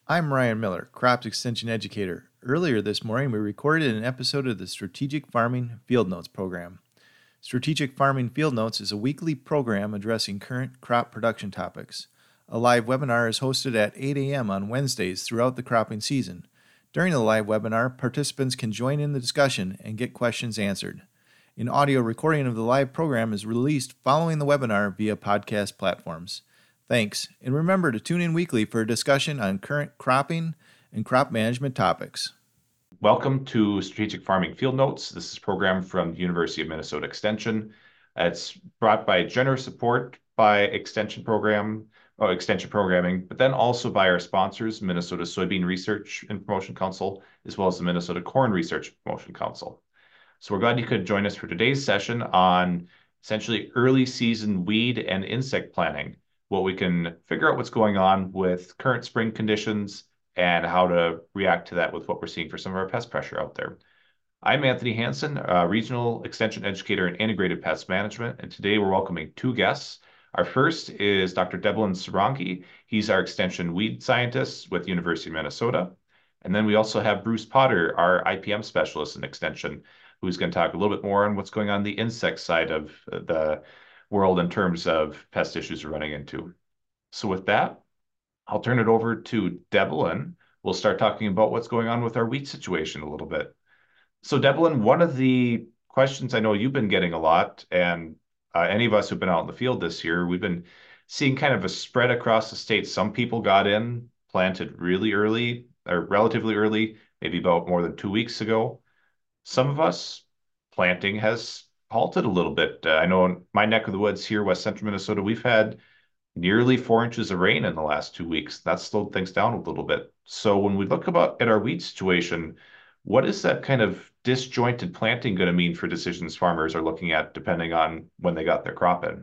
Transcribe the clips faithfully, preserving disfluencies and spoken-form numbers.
I'm Ryan Miller, Crops Extension Educator. Earlier this morning, we recorded an episode of the Strategic Farming Field Notes program. Strategic Farming Field Notes is a weekly program addressing current crop production topics. A live webinar is hosted at eight a.m. on Wednesdays throughout the cropping season. During the live webinar, participants can join in the discussion and get questions answered. An audio recording of the live program is released following the webinar via podcast platforms. Thanks, and remember to tune in weekly for a discussion on current cropping and crop management topics. Welcome to Strategic Farming Field Notes. This is a program from the University of Minnesota Extension. It's brought by generous support by Extension Program, or Extension Programming, but then also by our sponsors, Minnesota Soybean Research and Promotion Council, as well as the Minnesota Corn Research and Promotion Council. So we're glad you could join us for today's session on essentially early season weed and insect planning, what we can figure out what's going on with current spring conditions and how to react to that with what we're seeing for some of our pest pressure out there. I'm Anthony Hansen, a regional extension educator in integrated pest management, and today we're welcoming two guests. Our first is Doctor Deblin Sarangi. He's our extension weed scientist with the University of Minnesota. And then we also have Bruce Potter, our I P M specialist in extension, who's going to talk a little bit more on what's going on the insect side of the world in terms of pest issues we're running into. So with that, I'll turn it over to Deblin. We'll start talking about what's going on with our wheat situation a little bit. So Deblin, one of the questions I know you've been getting a lot, and uh, any of us who've been out in the field this year, we've been seeing kind of a spread across the state. Some people got in, planted really early, or relatively early, maybe about more than two weeks ago. Some of us, planting has halted a little bit. Uh, I know in my neck of the woods here, West Central Minnesota, we've had nearly four inches of rain in the last two weeks. That slowed things down a little bit. So when we look about at our weed situation, what is that kind of disjointed planting going to mean for decisions farmers are looking at depending on when they got their crop in?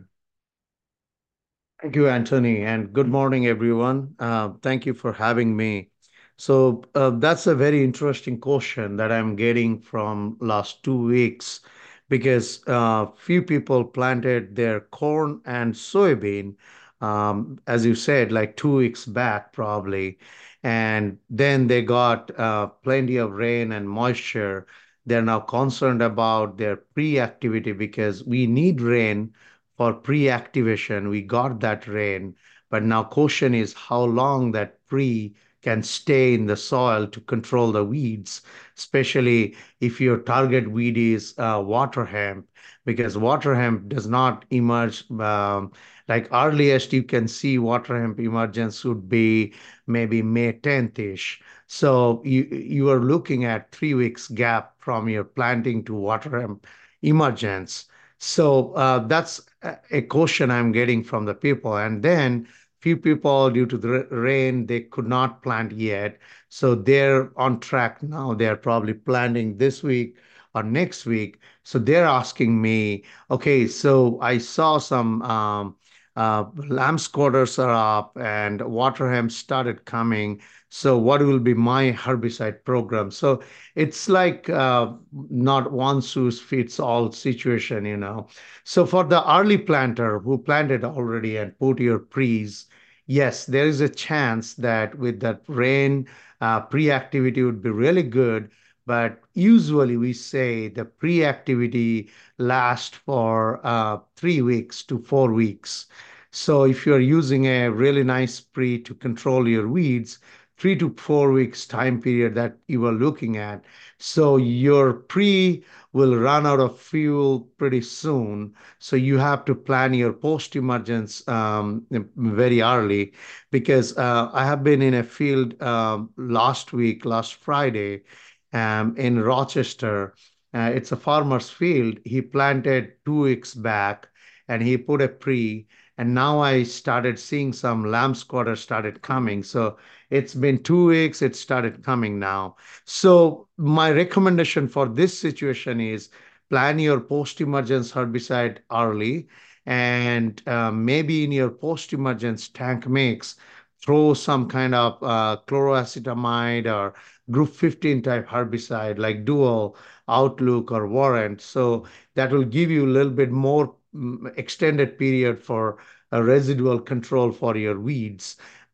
Thank you, Anthony, and good morning, everyone. Uh, thank you for having me. So uh, that's a very interesting question that I'm getting from last two weeks because uh, few people planted their corn and soybean, um, as you said, like two weeks back probably, and then they got uh, plenty of rain and moisture. They're now concerned about their pre-activity because we need rain for pre-activation. We got that rain, but now question is how long that pre can stay in the soil to control the weeds, especially if your target weed is uh, water hemp, because water hemp does not emerge. Um, like earliest you can see water hemp emergence would be maybe May tenth-ish. So you you are looking at three weeks gap from your planting to water hemp emergence. So uh, that's a a question I'm getting from the people. And then few people, due to the ra- rain, they could not plant yet. So they're on track now. They're probably planting this week or next week. So they're asking me, okay, so I saw some um, uh, lamb's quarters are up and water hemp started coming. So what will be my herbicide program? So it's like uh, not one shoes fits all situation, you know. So for the early planter who planted already and put your pre's, yes, there is a chance that with that rain, uh, pre-activity would be really good. But usually we say the pre-activity lasts for uh, three weeks to four weeks. So if you're using a really nice pre to control your weeds, three to four weeks time period that you are looking at. So your pre will run out of fuel pretty soon. So you have to plan your post-emergence um, very early because uh, I have been in a field um, last week, last Friday, um, in Rochester. Uh, it's a farmer's field. He planted two weeks back and he put a pre. And now I started seeing some lamb squatter started coming. So it's been two weeks, it started coming now. So my recommendation for this situation is plan your post-emergence herbicide early and uh, maybe in your post-emergence tank mix, throw some kind of uh, chloroacetamide or group fifteen type herbicide like Dual, Outlook, or Warrant. So that will give you a little bit more mm, extended period for a residual control for your weeds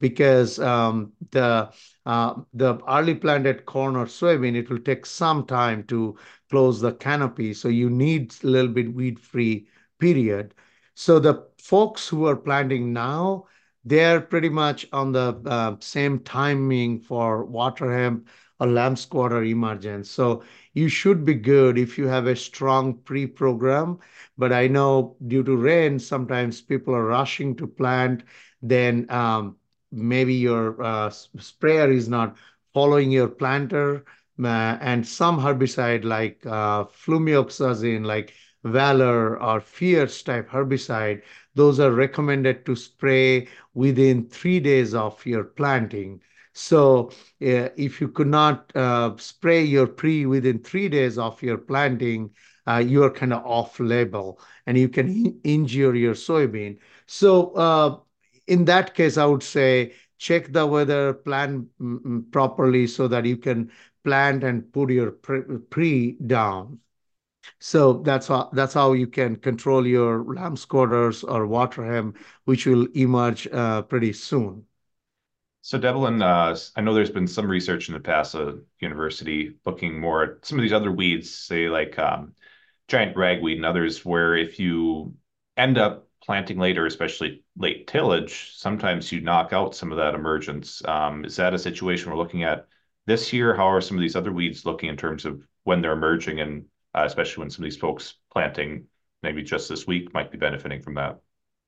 because um, the uh, the early planted corn or soybean, it will take some time to close the canopy. So you need a little bit weed-free period. So the folks who are planting now, they're pretty much on the uh, same timing for water hemp or lamb's quarter emergence. So you should be good if you have a strong pre-program. But I know due to rain, sometimes people are rushing to plant. Then um, maybe your uh, sprayer is not following your planter, uh, and some herbicide like uh, flumioxazine, like Valor or Fierce type herbicide, those are recommended to spray within three days of your planting. So uh, if you could not uh, spray your pre within three days of your planting, uh, you are kind of off label and you can in- injure your soybean. So uh, in that case, I would say check the weather, plan mm, mm, properly so that you can plant and put your pre, pre down. So that's how that's how you can control your lamb's quarters or water hem, which will emerge uh, pretty soon. So Devlin, uh, I know there's been some research in the past at university looking more at some of these other weeds, say like um, giant ragweed and others, where if you end up planting later, especially late tillage, sometimes you knock out some of that emergence. Um, is that a situation we're looking at this year? How are some of these other weeds looking in terms of when they're emerging, and uh, especially when some of these folks planting maybe just this week might be benefiting from that?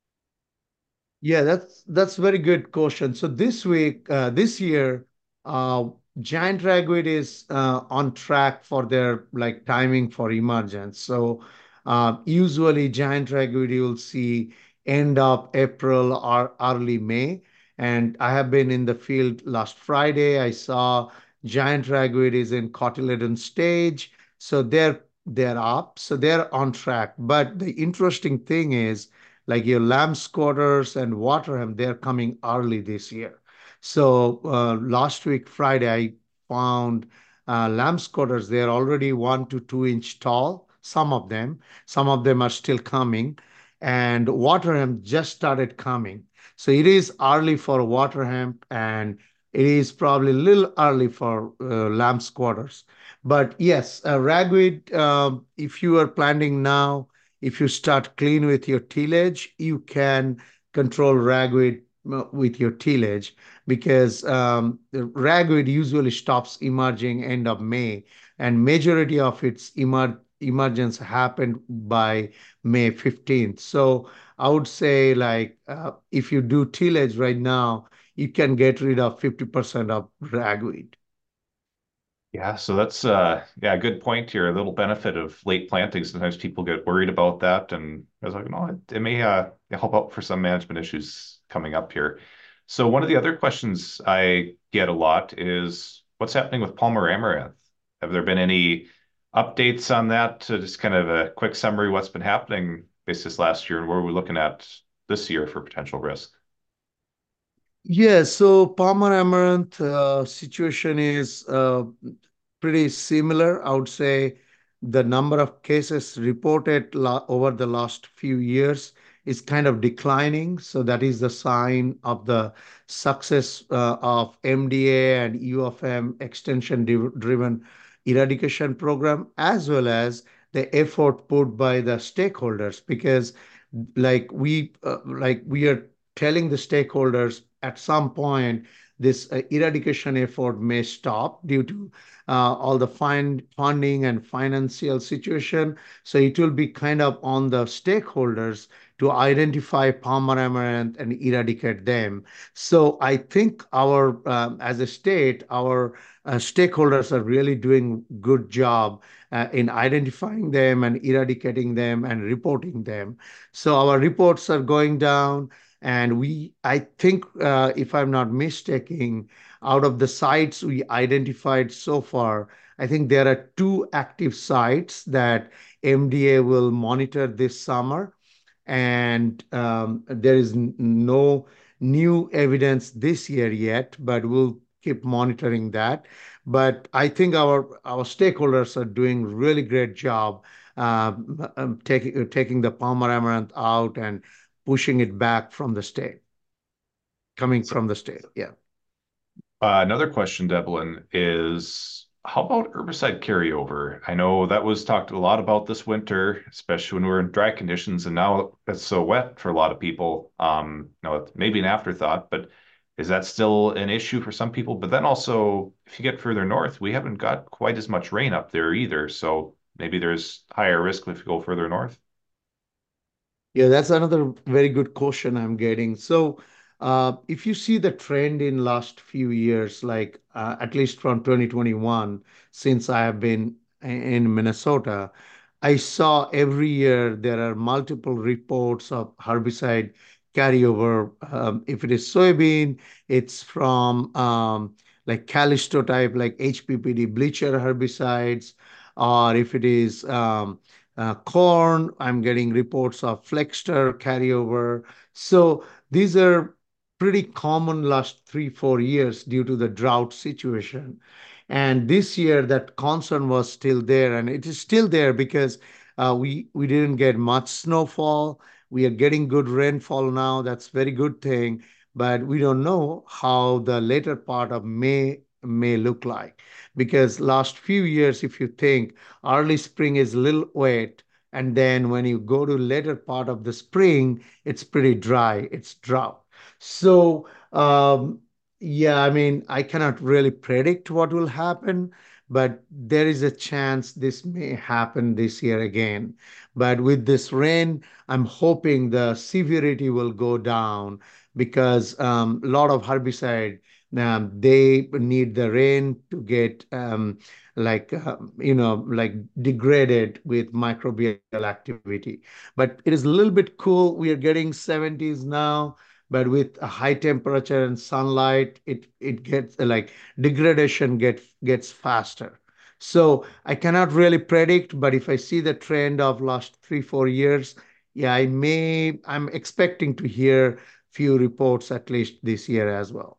Yeah, that's that's very good question. So this week, uh, this year, uh, giant ragweed is uh, on track for their like timing for emergence. So uh, usually giant ragweed you will see end of April or early May. And I have been in the field last Friday. I saw giant ragweed is in cotyledon stage. So they're they're up. So they're on track. But the interesting thing is like your lamb's quarters and Waterham, they're coming early this year. So uh, last week, Friday, I found uh, lamb's quarters. They're already one to two inch tall, some of them. Some of them are still coming. And Waterham just started coming. So it is early for Waterham and it is probably a little early for uh, lamb's quarters. But yes, uh, ragweed, um, if you are planting now, if you start clean with your tillage, you can control ragweed uh, with your tillage because um, the ragweed usually stops emerging end of May, and majority of its emer emergence happened by May fifteenth. So I would say like uh, if you do tillage right now, you can get rid of fifty percent of ragweed. Yeah, so that's uh yeah, a good point here. A little benefit of late planting. Sometimes people get worried about that, and I was like, no, it, it may uh help out for some management issues coming up here. So one of the other questions I get a lot is what's happening with Palmer amaranth? Have there been any updates on that? To just kind of a quick summary, what's been happening this last year, and what are we looking at this year for potential risk? Yeah, so Palmer Amaranth uh, situation is uh, pretty similar. I would say the number of cases reported la over the last few years is kind of declining. So that is the sign of the success uh, of M D A and U of M extension-driven eradication program, as well as the effort put by the stakeholders. Because like we uh, like we are telling the stakeholders at some point this uh, eradication effort may stop due to uh, all the fund, funding and financial situation. So it will be kind of on the stakeholders to identify Palmer amaranth and eradicate them. So I think our, um, as a state, our uh, stakeholders are really doing good job uh, in identifying them and eradicating them and reporting them. So our reports are going down. And we, I think, uh, if I'm not mistaken, out of the sites we identified so far, I think there are two active sites that M D A will monitor this summer. And um, there is n- no new evidence this year yet, but we'll keep monitoring that. But I think our our stakeholders are doing really great job um, um, taking taking the Palmer amaranth out and pushing it back from the state. coming So, from the state. Yeah. uh, another question, Devlin, is how about herbicide carryover? I know that was talked a lot about this winter, especially when we're in dry conditions, and now it's so wet for a lot of people. Um, you know, it's maybe an afterthought, but is that still an issue for some people? But then also, if you get further north, we haven't got quite as much rain up there either, so maybe there's higher risk if you go further north. Yeah, that's another very good question I'm getting. So, uh, if you see the trend in last few years, like uh, at least from twenty twenty-one, since I have been i- in Minnesota, I saw every year there are multiple reports of herbicide carryover. Um, if it is soybean, it's from um, like Callisto type, like H P P D bleacher herbicides, or if it is um, uh, corn, I'm getting reports of Flexter carryover. So these are pretty common last three, four years due to the drought situation. And this year, that concern was still there, and it is still there because uh, we we didn't get much snowfall. We are getting good rainfall now. That's very good thing, but we don't know how the later part of May may look like because last few years, if you think early spring is a little wet, and then when you go to later part of the spring, it's pretty dry. It's drought. So um, yeah, I mean, I cannot really predict what will happen, but there is a chance this may happen this year again. But with this rain, I'm hoping the severity will go down because um, a lot of herbicide, um, they need the rain to get um, like uh, you know like degraded with microbial activity. But it is a little bit cool. We are getting seventies now, but with a high temperature and sunlight, it it gets like degradation get gets faster. So I cannot really predict, but if I see the trend of last three four years, yeah, I may I'm expecting to hear few reports at least this year as well.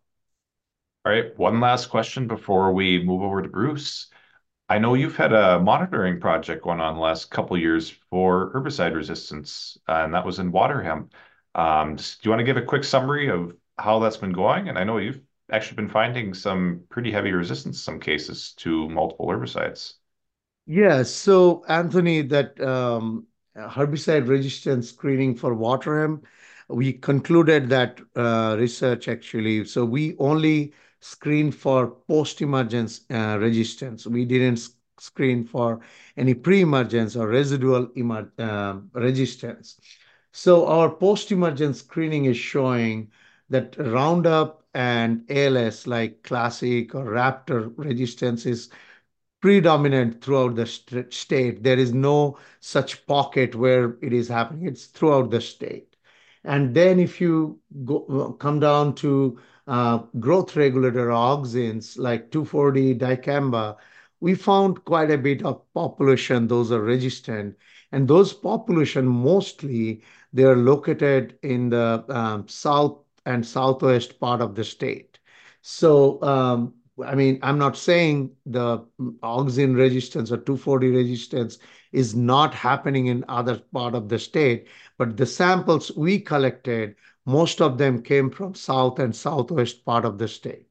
All right, one last question before we move over to Bruce. I know you've had a monitoring project going on the last couple years for herbicide resistance, uh, and that was in water hemp. Um, just- do you want to give a quick summary of how that's been going? And I know you've actually been finding some pretty heavy resistance in some cases to multiple herbicides. Yeah, so Anthony, that um, herbicide resistance screening for water hemp, we concluded that uh, research actually. So we only screen for post-emergence uh, resistance. We didn't s- screen for any pre-emergence or residual emer um resistance. So our post-emergence screening is showing that Roundup and A L S, like Classic or Raptor resistance, is predominant throughout the st- state. There is no such pocket where it is happening. It's throughout the state. And then if you go uh, come down to uh, growth regulator auxins like two four D dicamba, we found quite a bit of population. Those are resistant, and those population mostly they are located in the um, south and southwest part of the state. So um, I mean, I'm not saying the auxin resistance or two four D resistance is not happening in other part of the state, but the samples we collected, most of them came from south and southwest part of the state.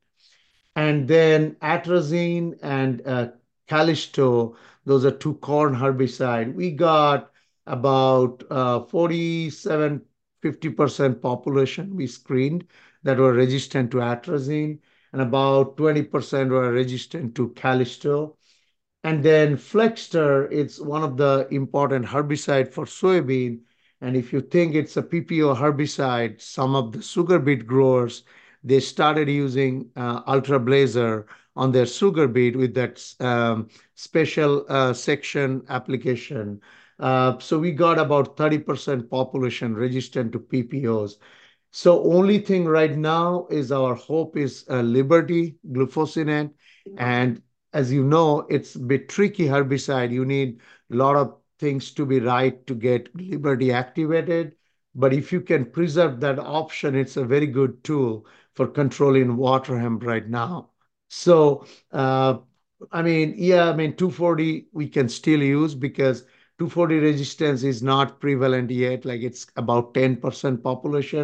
And then atrazine and uh, Callisto, those are two corn herbicide. We got about uh, forty-seven, fifty percent population we screened that were resistant to atrazine, and about twenty percent were resistant to Callisto. And then Flexter, it's one of the important herbicide for soybean. And if you think it's a P P O herbicide, some of the sugar beet growers, they started using uh, Ultra Blazer on their sugar beet with that um, special uh, section application. Uh, so we got about thirty percent population resistant to P P Os. So only thing right now is our hope is uh, Liberty glufosinate, and as you know, it's a bit tricky herbicide. You need a lot of things to be right to get Liberty activated. But if you can preserve that option, it's a very good tool for controlling water hemp right now. So, uh, I mean, yeah, I mean, two four D we can still use because two four D resistance is not prevalent yet. Like it's about ten percent population.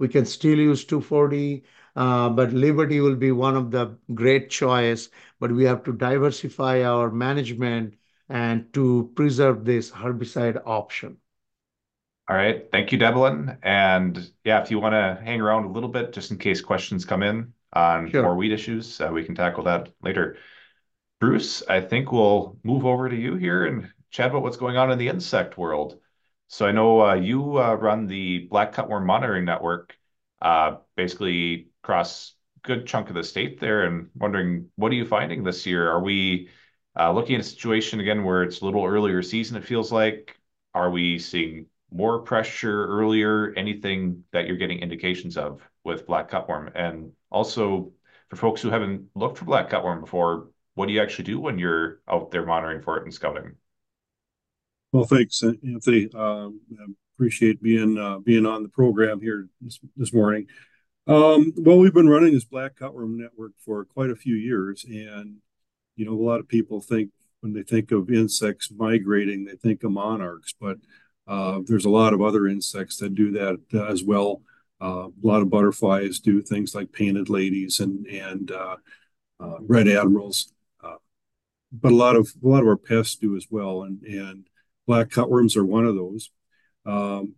We can still use two four-D, uh, but Liberty will be one of the great choice. But we have to diversify our management and to preserve this herbicide option. All right. Thank you, Devlin. And yeah, if you want to hang around a little bit, just in case questions come in on Sure. more weed issues, uh, we can tackle that later. Bruce, I think we'll move over to you here and chat about what's going on in the insect world. So I know uh, you uh, run the Black Cutworm Monitoring Network, uh, basically across a good chunk of the state there, and wondering what are you finding this year? Are we uh, looking at a situation again where it's a little earlier season, it feels like? Are we seeing more pressure earlier? Anything that you're getting indications of with black cutworm? And also, for folks who haven't looked for black cutworm before, what do you actually do when you're out there monitoring for it and scouting? Well, thanks, Anthony. Um, I appreciate being uh, being on the program here this, this morning. Um, well, we've been running this black cutworm network for quite a few years, and you know, a lot of people think when they think of insects migrating, they think of monarchs, but uh, there's a lot of other insects that do that uh, as well. Uh, a lot of butterflies do things like painted ladies and and uh, uh, red admirals, uh, but a lot of a lot of our pests do as well, and and black cutworms are one of those. Um,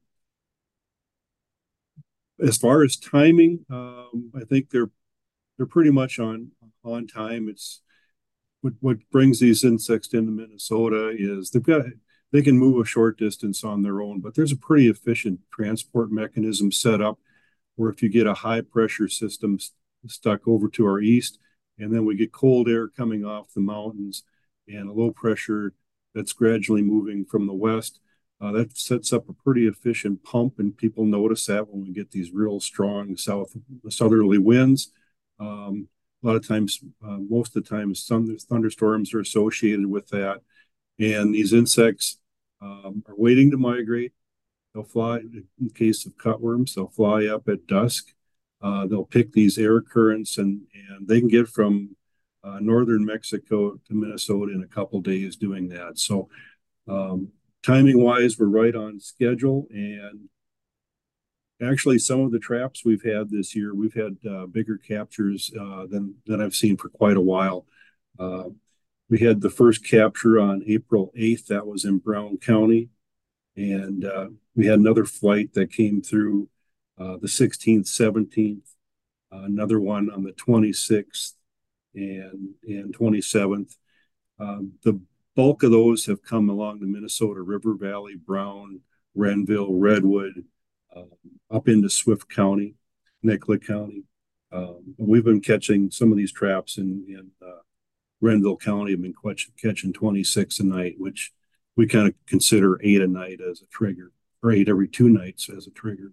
as far as timing, um, I think they're they're pretty much on on time. It's what what brings these insects into Minnesota is they've got they can move a short distance on their own, but there's a pretty efficient transport mechanism set up where if you get a high pressure system st- stuck over to our east, and then we get cold air coming off the mountains and a low pressure that's gradually moving from the west, uh, that sets up a pretty efficient pump, and people notice that when we get these real strong south southerly winds. Um, a lot of times, uh, most of the time, some thunderstorms are associated with that, and these insects um, are waiting to migrate. They'll fly, in case of cutworms, they'll fly up at dusk. Uh, they'll pick these air currents, and and they can get from uh, northern Mexico to Minnesota in a couple days doing that. So um, timing wise, we're right on schedule. And actually, some of the traps we've had this year, we've had uh, bigger captures uh, than than I've seen for quite a while. Uh, we had the first capture on April eighth. That was in Brown County. And uh, we had another flight that came through uh, the sixteenth, seventeenth, uh, another one on the twenty-sixth and, and twenty-seventh. Um, the bulk of those have come along the Minnesota River Valley, Brown, Renville, Redwood, uh, up into Swift County, Nicolet County. Um, we've been catching some of these traps in, in uh, Renville County, have been catch, catching twenty-six a night, which we kind of consider eight a night as a trigger, or eight every two nights as a trigger.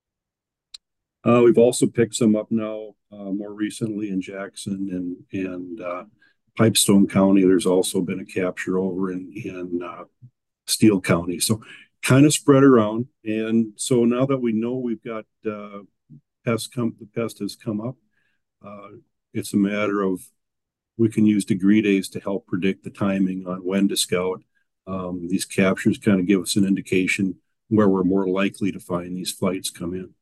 Uh, we've also picked some up now uh, more recently in Jackson and and uh, Pipestone County. There's also been a capture over in in uh, Steele County. So kind of spread around. And so now that we know we've got uh, pests come, the pest has come up. Uh, it's a matter of we can use degree days to help predict the timing on when to scout. Um, these captures kind of give us an indication where we're more likely to find these flights come in.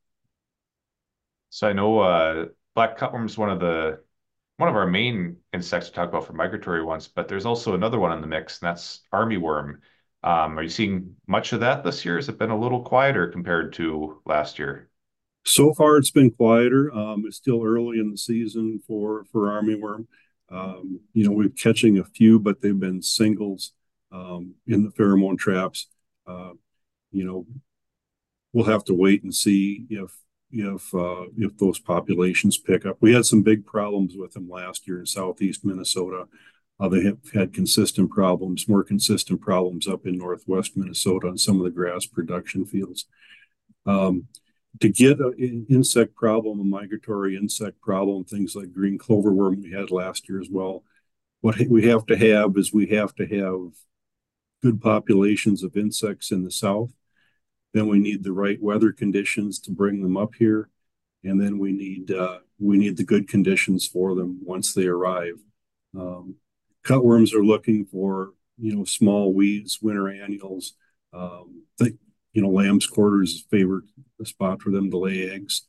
So I know uh, black cutworm is one of the one of our main insects to talk about for migratory ones, but there's also another one in the mix, and that's armyworm. Um, are you seeing much of that this year? Has it been a little quieter compared to last year? So far, it's been quieter. Um, it's still early in the season for for armyworm. Um, you know, we're catching a few, but they've been singles um, in the pheromone traps. Uh, you know, we'll have to wait and see if if uh, if those populations pick up. We had some big problems with them last year in southeast Minnesota. Uh, they have had consistent problems, more consistent problems up in northwest Minnesota on some of the grass production fields. Um, to get an insect problem, a migratory insect problem, things like green cloverworm we had last year as well, what we have to have is we have to have good populations of insects in the south. Then we need the right weather conditions to bring them up here, and then we need uh, we need the good conditions for them once they arrive. Um, cutworms are looking for you know small weeds, winter annuals. Um, think you know lamb's quarters is a favorite spot for them to lay eggs.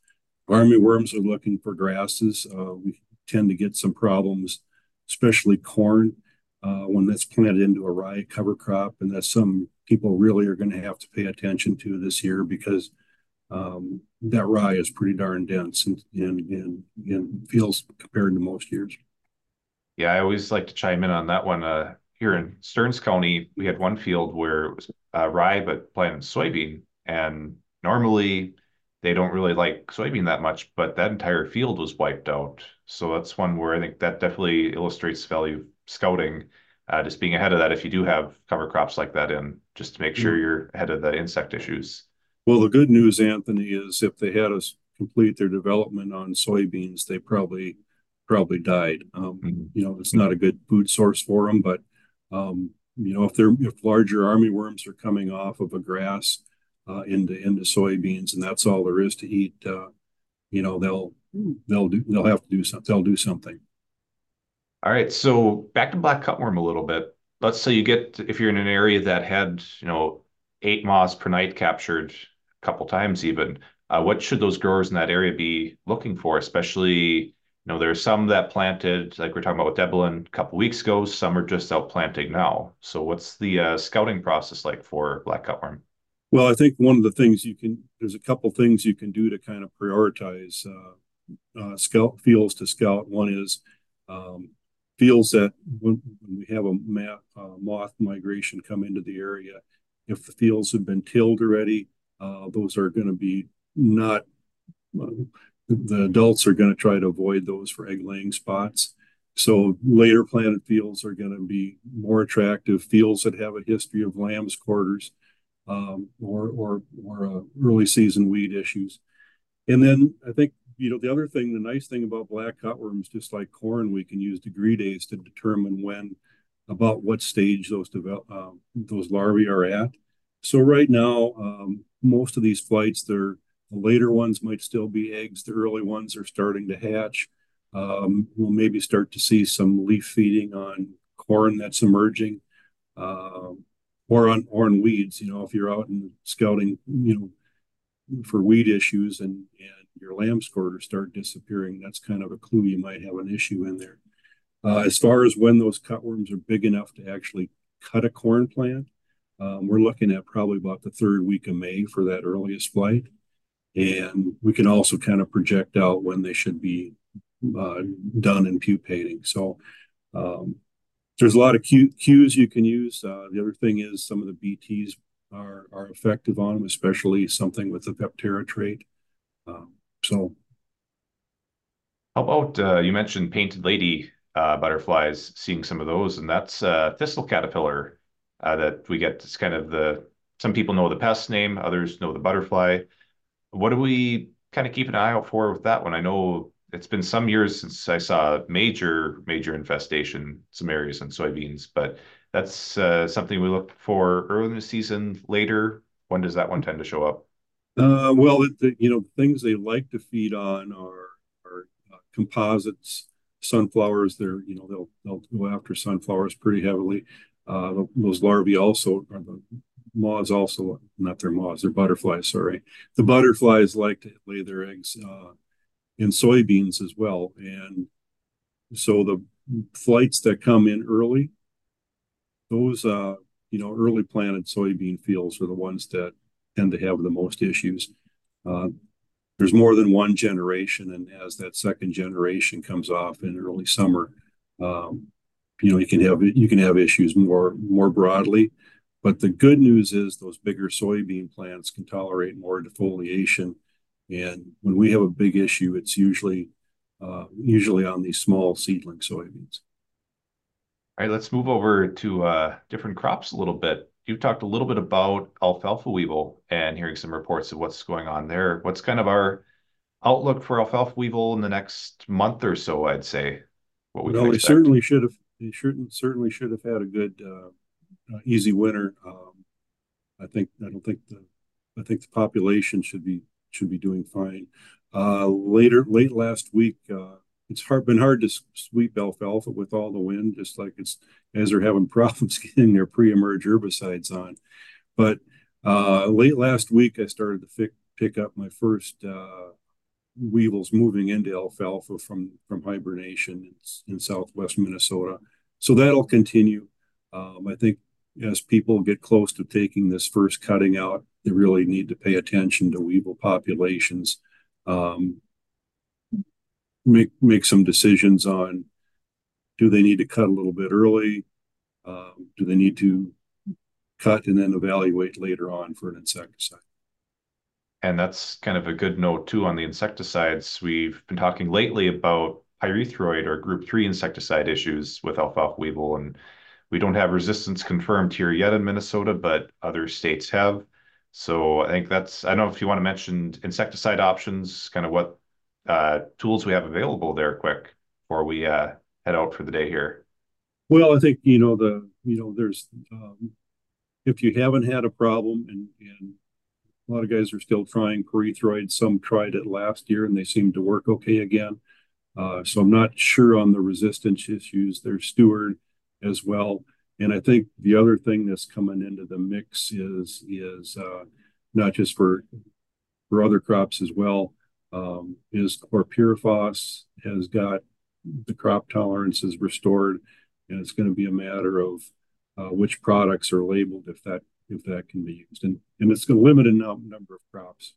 Armyworms are looking for grasses. Uh, we tend to get some problems, especially corn, uh, when that's planted into a rye cover crop, and that's some people really are going to have to pay attention to this year because um, that rye is pretty darn dense and in, in, in fields compared to most years. Yeah, I always like to chime in on that one. Uh, here in Stearns County, we had one field where it was uh, rye, but planted soybean. And normally they don't really like soybean that much, but that entire field was wiped out. So that's one where I think that definitely illustrates the value of scouting, uh, just being ahead of that if you do have cover crops like that in, just to make sure you're ahead of the insect issues. Well, the good news, Anthony, is if they had us complete their development on soybeans, they probably probably died. Um, Mm-hmm. You know, it's not a good food source for them, but um, you know, if they're if larger armyworms are coming off of a grass uh, into into soybeans, and that's all there is to eat, uh, you know, they'll they'll do they'll have to do something. They'll do something. All right, so back to black cutworm a little bit. Let's say you get, if you're in an area that had, you know, eight moths per night captured a couple times even, uh, what should those growers in that area be looking for? Especially, you know, there are some that planted, like we are talking about with Deblin a couple weeks ago, some are just out planting now. So what's the uh, scouting process like for black cutworm? Well, I think one of the things you can there's a couple things you can do to kind of prioritize uh, uh, scout fields to scout. One is um, fields that when, when we have a ma- uh, moth migration come into the area, if the fields have been tilled already, uh, those are going to be not, uh, the adults are going to try to avoid those for egg laying spots. So later planted fields are going to be more attractive. Fields that have a history of lamb's quarters um, or or or uh, early season weed issues. And then I think you know the other thing, the nice thing about black cutworms, just like corn, we can use degree days to determine when, about what stage those develop, uh, those larvae are at. So right now, um, most of these flights, they're the later ones might still be eggs. The early ones are starting to hatch. Um, we'll maybe start to see some leaf feeding on corn that's emerging, uh, or on or on weeds. You know, if you're out and scouting, you know, for weed issues and, and your lamb's quarters start disappearing, that's kind of a clue you might have an issue in there. Uh, as far as when those cutworms are big enough to actually cut a corn plant, um, we're looking at probably about the third week of May for that earliest flight. And we can also kind of project out when they should be uh, done in pupating. So um, there's a lot of cues you can use. Uh, the other thing is some of the B Ts are, are effective on them, especially something with the Veptera trait. Um, so, How about uh, you mentioned painted lady uh, butterflies, seeing some of those, and that's uh, thistle caterpillar uh, that we get. It's kind of the, some people know the pest name, others know the butterfly. What do we kind of keep an eye out for with that one? I know it's been some years since I saw major, major infestation, some areas in soybeans, but that's uh, something we look for early in the season, later. When does that one tend to show up? uh, well, the, the, you know, things they like to feed on are, are uh, composites, sunflowers. They're, you know, they'll, they'll go after sunflowers pretty heavily. Uh, those larvae also, are the moths also, not their moths, they're butterflies, sorry. The butterflies like to lay their eggs uh, in soybeans as well. And so the flights that come in early, those, uh, you know, early planted soybean fields are the ones that tend to have the most issues. Uh, there's more than one generation, and as that second generation comes off in early summer, um, you know, you can have you can have issues more more broadly. But the good news is those bigger soybean plants can tolerate more defoliation, and when we have a big issue, it's usually uh, usually on these small seedling soybeans. All right, let's move over to uh, different crops a little bit. You talked a little bit about alfalfa weevil and hearing some reports of what's going on there. What's kind of our outlook for alfalfa weevil in the next month or so, I'd say, what we can Well, they expect? certainly should have. They certainly certainly should have had a good, uh, uh, easy winter. Um, I think. I don't think the. I think the population should be should be doing fine. Uh, later, late last week, uh, it's hard been hard to sweep alfalfa with all the wind, just like it's as they're having problems getting their pre-emerge herbicides on. But uh, late last week, I started to pick pick up my first uh, weevils moving into alfalfa from, from hibernation in, in southwest Minnesota. So that'll continue. Um, I think as people get close to taking this first cutting out, they really need to pay attention to weevil populations. Um, make make some decisions on, do they need to cut a little bit early? Um, do they need to cut and then evaluate later on for an insecticide? And that's kind of a good note too on the insecticides. We've been talking lately about pyrethroid or group three insecticide issues with alfalfa weevil, and we don't have resistance confirmed here yet in Minnesota, but other states have. So I think that's, I don't know if you want to mention insecticide options, kind of what uh, tools we have available there quick before we uh, head out for the day here. Well, I think, you know, the, you know, there's, um, if you haven't had a problem, and, and a lot of guys are still trying pyrethroid, some tried it last year and they seem to work okay again. Uh, so I'm not sure on the resistance issues. There's Stewart as well. And I think the other thing that's coming into the mix is, is uh, not just for, for other crops as well, um, is chlorpyrifos has got the crop tolerances restored, and it's going to be a matter of uh, which products are labeled if that if that can be used, and and it's going to limit a num- number of crops.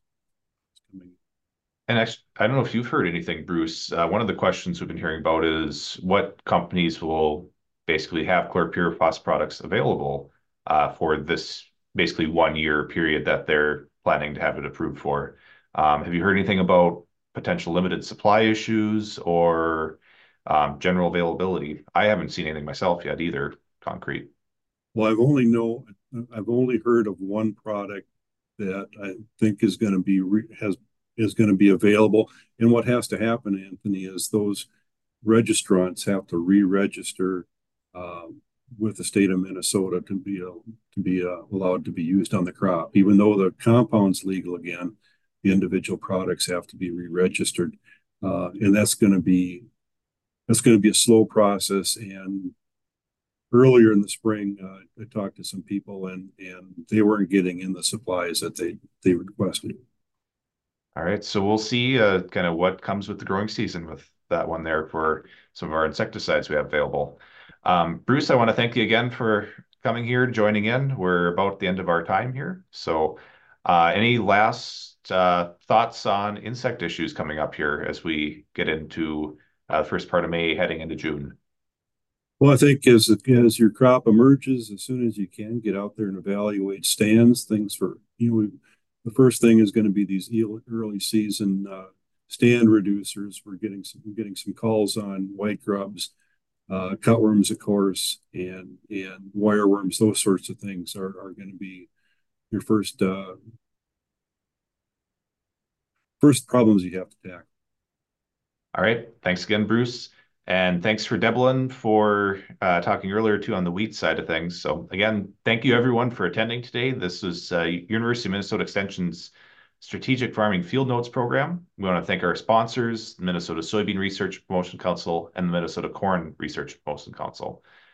And actually, I don't know if you've heard anything, Bruce. Uh, one of the questions we've been hearing about is what companies will basically have chlorpyrifos products available uh, for this basically one year period that they're planning to have it approved for. Um, have you heard anything about potential limited supply issues or um, general availability? I haven't seen anything myself yet either, concrete. Well, I've only know I've only heard of one product that I think is going to be re, has is going to be available. And what has to happen, Anthony, is those registrants have to re-register um, with the state of Minnesota to be uh, to be uh, allowed to be used on the crop. Even though the compound's legal again, the individual products have to be re-registered, uh, and that's going to be that's going to be a slow process. And earlier in the spring, uh, I talked to some people, and and they weren't getting in the supplies that they they requested. All right, so we'll see uh, kind of what comes with the growing season with that one there for some of our insecticides we have available. Um, Bruce, I want to thank you again for coming here, joining in. We're about the end of our time here. So uh, any last uh, thoughts on insect issues coming up here as we get into uh, the first part of May, heading into June? Well, I think as as your crop emerges, as soon as you can, get out there and evaluate stands. Things for, you know, the first thing is going to be these early season uh, stand reducers. We're getting some we're getting some calls on white grubs, uh, cutworms, of course, and and wireworms. Those sorts of things are are going to be your first uh, first problems you have to tackle. All right. Thanks again, Bruce. And thanks for Devlin for uh, talking earlier too on the wheat side of things. So again, thank you everyone for attending today. This is uh, University of Minnesota Extension's Strategic Farming Field Notes program. We want to thank our sponsors, the Minnesota Soybean Research Promotion Council and the Minnesota Corn Research Promotion Council.